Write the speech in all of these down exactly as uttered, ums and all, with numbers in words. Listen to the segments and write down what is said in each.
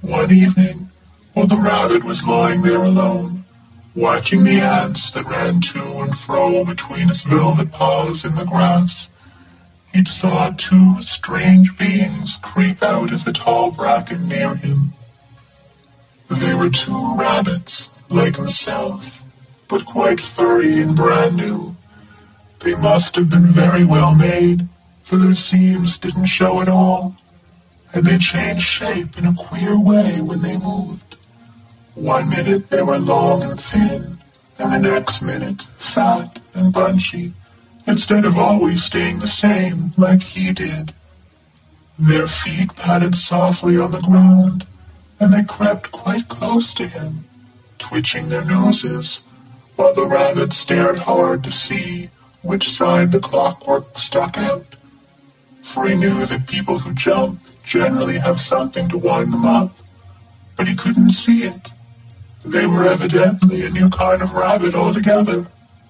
One evening, while the rabbit was lying there alone, watching the ants that ran to and fro between his velvet paws in the grass, he saw two strange beings creep out of the tall bracken near him. They were two rabbits, like himself, but quite furry and brand new. They must have been very well made, for their seams didn't show at all, and they changed shape in a queer way when they moved. One minute they were long and thin, and the next minute fat and bunchy, instead of always staying the same like he did. Their feet patted softly on the ground, and they crept quite close to him, twitching their noses, while the rabbit stared hard to see which side the clockwork stuck out, for he knew that people who jump generally have something to wind them up, but he couldn't see it. They were evidently a new kind of rabbit altogether.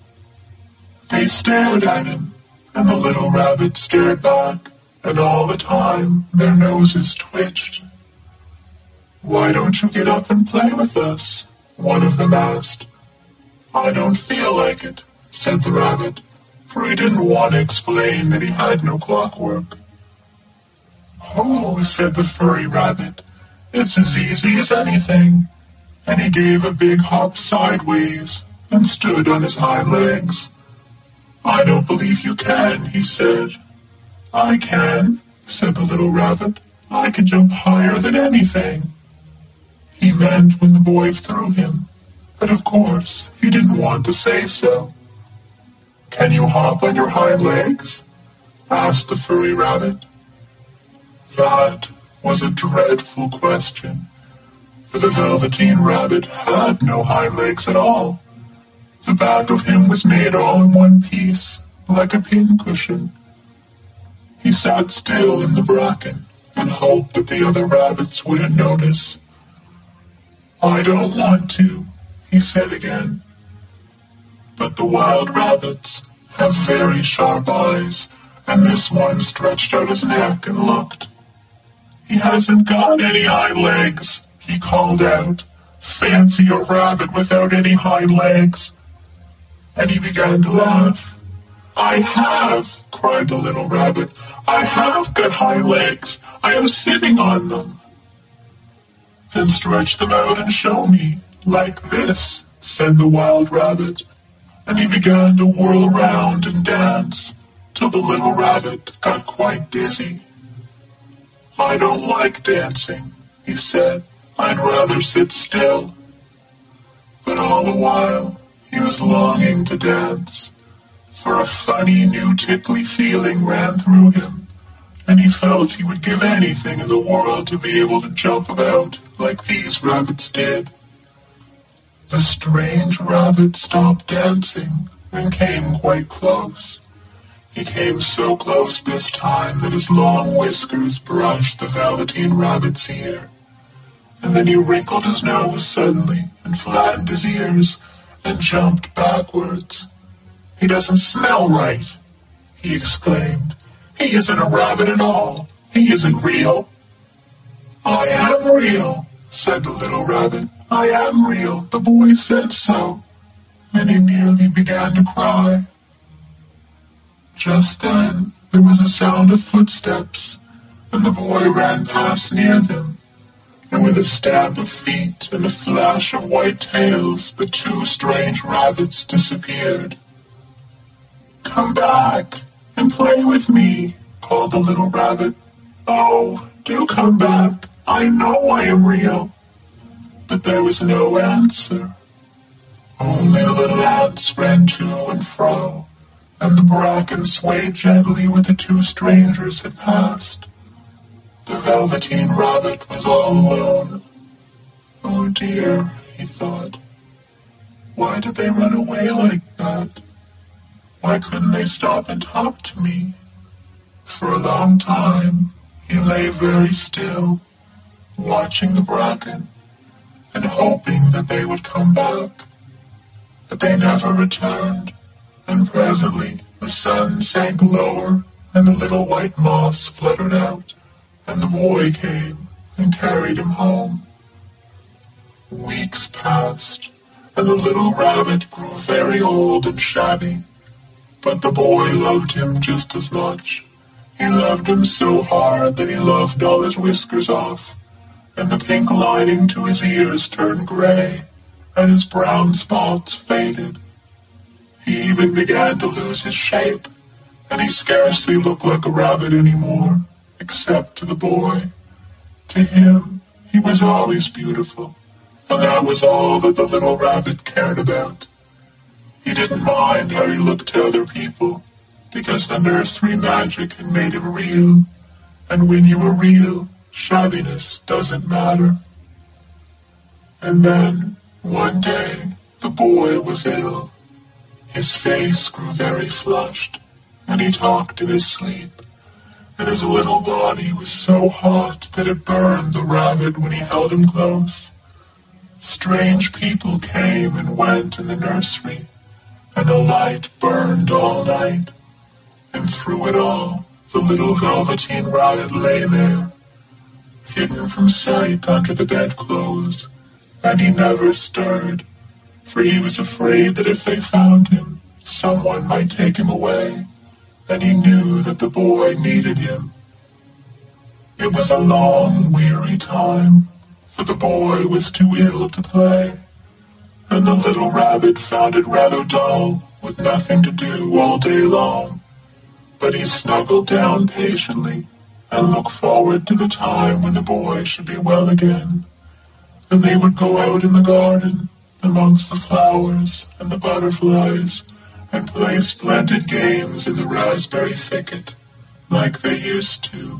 They stared at him, and the little rabbit stared back, and all the time their noses twitched. "Why don't you get up and play with us?" one of them asked. "I don't feel like it," said the rabbit, for he didn't want to explain that he had no clockwork. "Oh," said the furry rabbit, "it's as easy as anything," and he gave a big hop sideways and stood on his hind legs. "I don't believe you can," he said. "I can," said the little rabbit. "I can jump higher than anything." He meant when the boy threw him, but of course he didn't want to say so. "Can you hop on your hind legs?" asked the furry rabbit. That was a dreadful question, for the Velveteen Rabbit had no hind legs at all. The back of him was made all in one piece, like a pincushion. He sat still in the bracken and hoped that the other rabbits wouldn't notice. "I don't want to," he said again. But the wild rabbits have very sharp eyes, and this one stretched out his neck and looked. "He hasn't got any hind legs," he called out. "Fancy a rabbit without any hind legs." And he began to laugh. "I have," cried the little rabbit. "I have got hind legs. I am sitting on them." "Then stretch them out and show me, like this," said the wild rabbit. And he began to whirl round and dance, till the little rabbit got quite dizzy. "I don't like dancing," he said. "I'd rather sit still." But all the while he was longing to dance, for a funny new tickly feeling ran through him, and he felt he would give anything in the world to be able to jump about like these rabbits did. The strange rabbit stopped dancing and came quite close. He came so close this time that his long whiskers brushed the Velveteen Rabbit's ear, and then he wrinkled his nose suddenly and flattened his ears and jumped backwards. "He doesn't smell right," he exclaimed. "He isn't a rabbit at all. He isn't real." "I am real," said the little rabbit. "I am real. The boy said so." And he nearly began to cry. Just then there was a sound of footsteps, and the boy ran past near them, and with a stamp of feet and a flash of white tails, the two strange rabbits disappeared. "Come back and play with me," called the little rabbit. "Oh, do come back. I know I am real." But there was no answer. Only the little ants ran to and fro, and the bracken swayed gently where the two strangers had passed. The Velveteen Rabbit was all alone. "Oh dear," he thought. "Why did they run away like that? Why couldn't they stop and talk to me?" For a long time he lay very still, watching the bracken and hoping that they would come back. But they never returned, and presently the sun sank lower and the little white moths fluttered out, and the boy came, and carried him home. Weeks passed, and the little rabbit grew very old and shabby, but the boy loved him just as much. He loved him so hard that he loved all his whiskers off, and the pink lining to his ears turned gray, and his brown spots faded. He even began to lose his shape, and he scarcely looked like a rabbit anymore, except to the boy. To him, he was always beautiful, and that was all that the little rabbit cared about. He didn't mind how he looked to other people, because the nursery magic had made him real, and when you are real, shabbiness doesn't matter. And then, one day, the boy was ill. His face grew very flushed, and he talked in his sleep, and his little body was so hot that it burned the rabbit when he held him close. Strange people came and went in the nursery, and a light burned all night, and through it all, the little velveteen rabbit lay there, hidden from sight under the bedclothes, and he never stirred, for he was afraid that if they found him, someone might take him away, and he knew that the boy needed him. It was a long, weary time, for the boy was too ill to play, and the little rabbit found it rather dull, with nothing to do all day long. But he snuggled down patiently, and looked forward to the time when the boy should be well again, and they would go out in the garden, amongst the flowers and the butterflies, and play splendid games in the raspberry thicket, like they used to.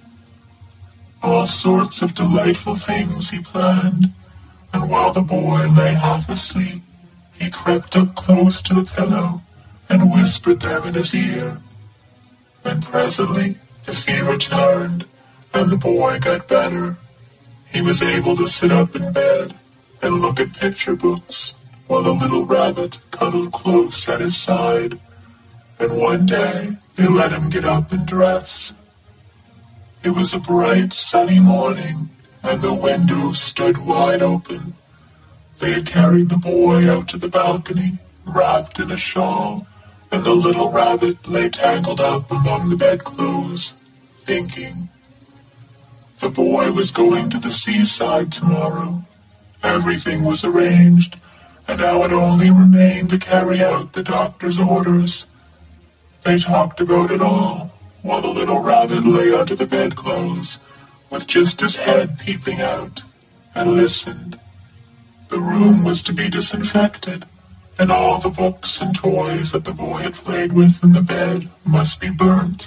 All sorts of delightful things he planned, and while the boy lay half asleep, he crept up close to the pillow and whispered them in his ear. And presently the fever turned, and the boy got better. He was able to sit up in bed and look at picture books, while the little rabbit cuddled close at his side. And one day they let him get up and dress. It was a bright, sunny morning, and the window stood wide open. They had carried the boy out to the balcony, wrapped in a shawl, and the little rabbit lay tangled up among the bedclothes, thinking. The boy was going to the seaside tomorrow. Everything was arranged, and now it only remained to carry out the doctor's orders. They talked about it all, while the little rabbit lay under the bedclothes, with just his head peeping out, and listened. The room was to be disinfected, and all the books and toys that the boy had played with in the bed must be burnt.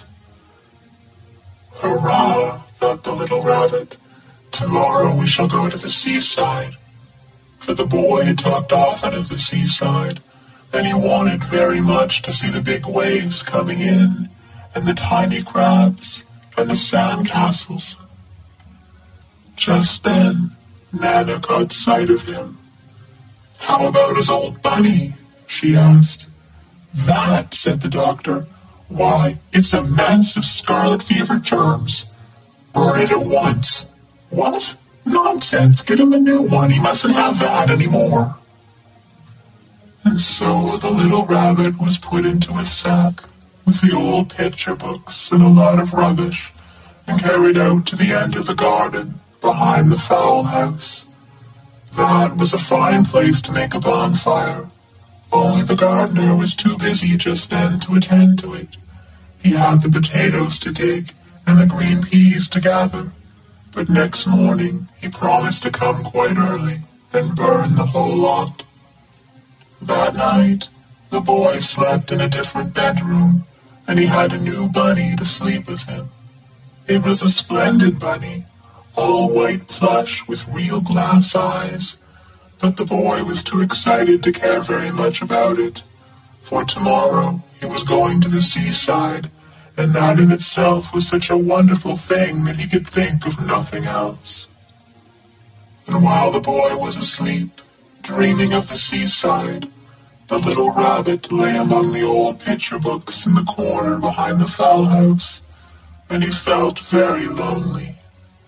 Hurrah, thought the little rabbit. Tomorrow we shall go to the seaside. For the boy had talked often of the seaside, and he wanted very much to see the big waves coming in, and the tiny crabs, and the sand castles. Just then, Nana caught sight of him. "How about his old bunny?" she asked. "That," said the doctor. "Why, it's a mess of scarlet fever germs. Burn it at once." "What? Nonsense! Get him a new one. He mustn't have that anymore." And so the little rabbit was put into a sack with the old picture books and a lot of rubbish, and carried out to the end of the garden, behind the fowl house. That was a fine place to make a bonfire, only the gardener was too busy just then to attend to it. He had the potatoes to dig and the green peas to gather, but next morning he promised to come quite early and burn the whole lot. That night, the boy slept in a different bedroom, and he had a new bunny to sleep with him. It was a splendid bunny, all white plush with real glass eyes, but the boy was too excited to care very much about it, for tomorrow he was going to the seaside, and that in itself was such a wonderful thing that he could think of nothing else. And while the boy was asleep, dreaming of the seaside, the little rabbit lay among the old picture books in the corner behind the fowl house, and he felt very lonely.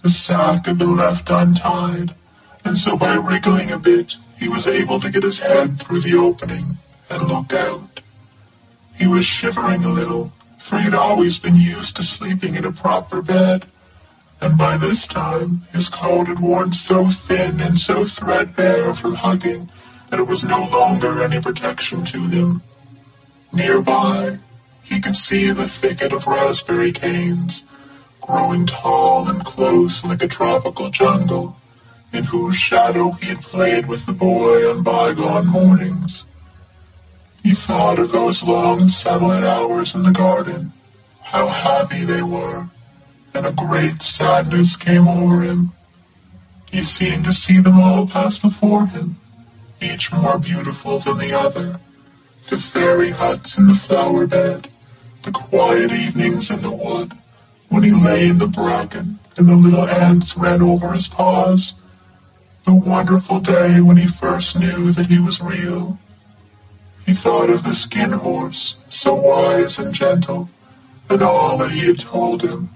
The sack had been left untied, and so by wriggling a bit, he was able to get his head through the opening and look out. He was shivering a little, for he'd always been used to sleeping in a proper bed, and by this time his coat had worn so thin and so threadbare from hugging that it was no longer any protection to him. Nearby, he could see the thicket of raspberry canes, growing tall and close like a tropical jungle, in whose shadow he had played with the boy on bygone mornings. He thought of those long sunlit hours in the garden, how happy they were, and a great sadness came over him. He seemed to see them all pass before him, each more beautiful than the other. The fairy huts in the flower bed, the quiet evenings in the wood, when he lay in the bracken and the little ants ran over his paws, the wonderful day when he first knew that he was real. He thought of the skin horse, so wise and gentle, and all that he had told him.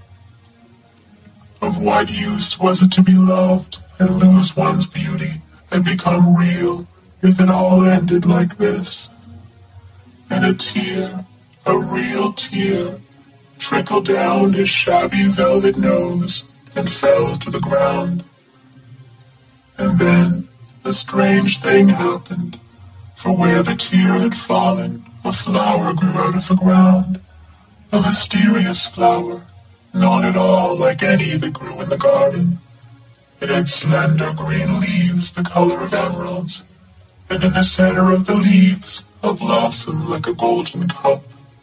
Of what use was it to be loved and lose one's beauty and become real if it all ended like this? And a tear, a real tear, trickled down his shabby velvet nose and fell to the ground. And then a strange thing happened, for where the tear had fallen, a flower grew out of the ground, a mysterious flower, not at all like any that grew in the garden. It had slender green leaves the color of emeralds, and in the center of the leaves a blossom like a golden cup.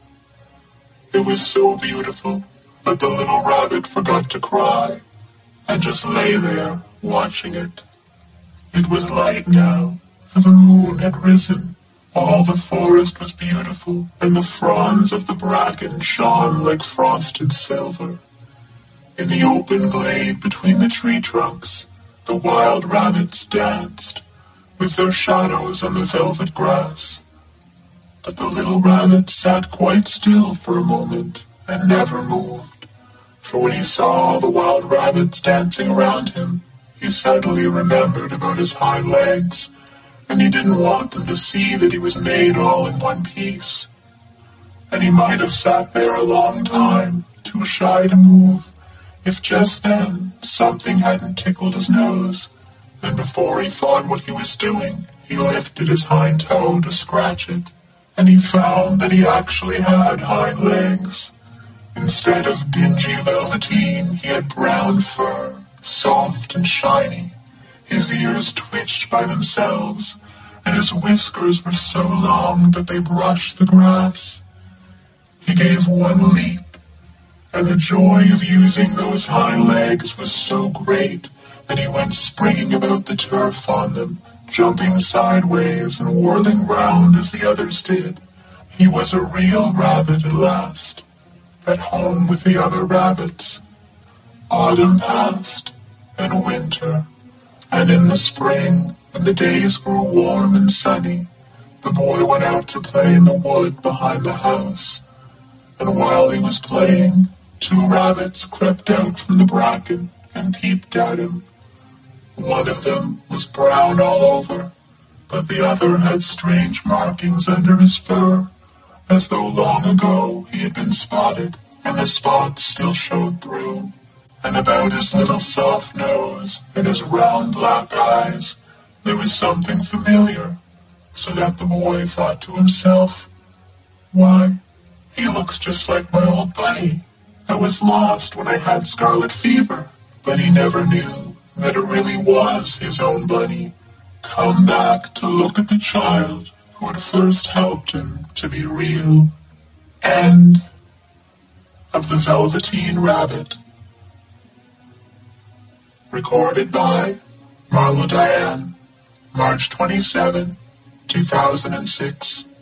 It was so beautiful that the little rabbit forgot to cry, and just lay there watching it. It was light now, for the moon had risen. All the forest was beautiful, and the fronds of the bracken shone like frosted silver. In the open glade between the tree trunks, the wild rabbits danced, with their shadows on the velvet grass. But the little rabbit sat quite still for a moment, and never moved, for when he saw all the wild rabbits dancing around him, he suddenly remembered about his hind legs, and he didn't want them to see that he was made all in one piece. And he might have sat there a long time, too shy to move, if just then something hadn't tickled his nose, and before he thought what he was doing, he lifted his hind toe to scratch it, and he found that he actually had hind legs. Instead of dingy velveteen, he had brown fur, soft and shiny. His ears twitched by themselves, and his whiskers were so long that they brushed the grass. He gave one leap, and the joy of using those hind legs was so great that he went springing about the turf on them, jumping sideways and whirling round as the others did. He was a real rabbit at last, at home with the other rabbits. Autumn passed, and winter, and in the spring, when the days grew warm and sunny, the boy went out to play in the wood behind the house. And while he was playing, two rabbits crept out from the bracken and peeped at him. One of them was brown all over, but the other had strange markings under his fur, as though long ago he had been spotted, and the spots still showed through. And about his little soft nose and his round black eyes there was something familiar, so that the boy thought to himself, "Why, he looks just like my old bunny. I was lost when I had scarlet fever." But he never knew that it really was his own bunny, come back to look at the child who had first helped him to be real. End of The Velveteen Rabbit. Recorded by Marlo Diane, March twenty-seventh, two thousand six.